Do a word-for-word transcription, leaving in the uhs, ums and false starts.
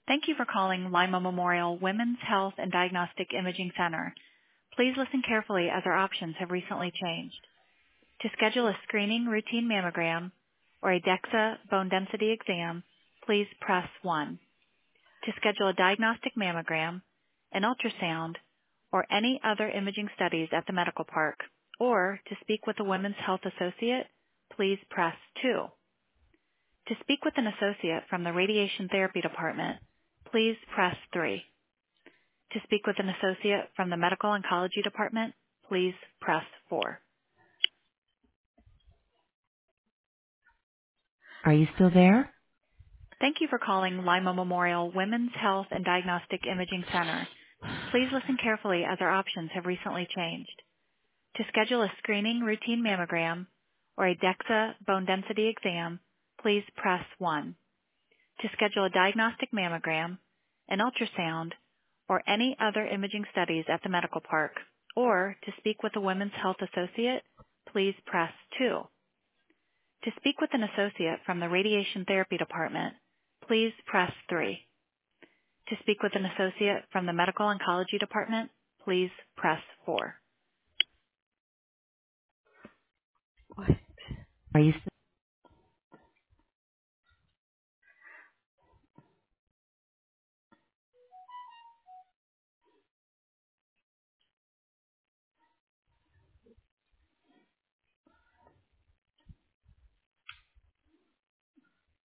Thank you for calling Lima Memorial Women's Health and Diagnostic Imaging Center. Please listen carefully as our options have recently changed. To schedule a screening routine mammogram or a DEXA bone density exam, please press one. To schedule a diagnostic mammogram, an ultrasound, or any other imaging studies at the medical park, or to speak with a women's health associate, please press two. To speak with an associate from the radiation therapy department, please press three. To speak with an associate from the medical oncology department, please press four. Are you still there? Thank you for calling Lima Memorial Women's Health and Diagnostic Imaging Center. Please listen carefully as our options have recently changed. To schedule a screening routine mammogram or a DEXA bone density exam, please press one. To schedule a diagnostic mammogram, an ultrasound, or any other imaging studies at the medical park, or to speak with a women's health associate, please press two. To speak with an associate from the radiation therapy department, please press three. To speak with an associate from the medical oncology department, please press four. What? Are you still